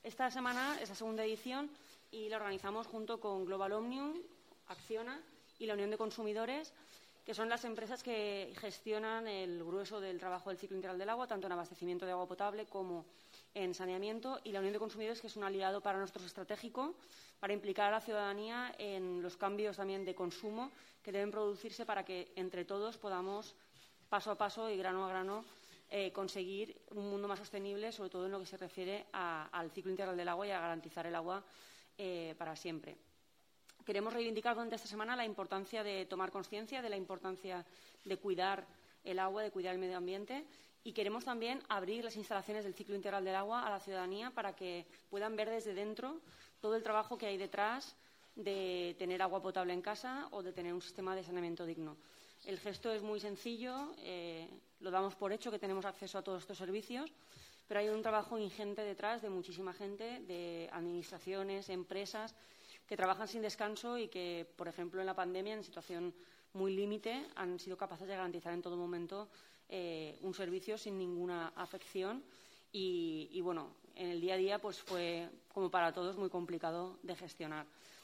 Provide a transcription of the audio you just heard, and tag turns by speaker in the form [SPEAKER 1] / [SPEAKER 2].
[SPEAKER 1] Esta semana es la segunda edición y la organizamos junto con Global Omnium, Acciona y la Unión de Consumidores, que son las empresas que gestionan el grueso del trabajo del ciclo integral del agua, tanto en abastecimiento de agua potable como en saneamiento, y la Unión de Consumidores, que es un aliado para nosotros estratégico para implicar a la ciudadanía en los cambios también de consumo que deben producirse para que entre todos podamos, paso a paso y grano a grano, conseguir un mundo más sostenible, sobre todo en lo que se refiere al ciclo integral del agua y a garantizar el agua para siempre. Queremos reivindicar durante esta semana la importancia de tomar conciencia de la importancia de cuidar el agua, de cuidar el medio ambiente, y queremos también abrir las instalaciones del ciclo integral del agua a la ciudadanía para que puedan ver desde dentro todo el trabajo que hay detrás de tener agua potable en casa o de tener un sistema de saneamiento digno. El gesto es muy sencillo, lo damos por hecho que tenemos acceso a todos estos servicios, pero hay un trabajo ingente detrás de muchísima gente, de administraciones, empresas, que trabajan sin descanso y que, por ejemplo, en la pandemia, en situación muy límite, han sido capaces de garantizar en todo momento un servicio sin ninguna afección. Y, bueno, en el día a día pues fue, como para todos, muy complicado de gestionar.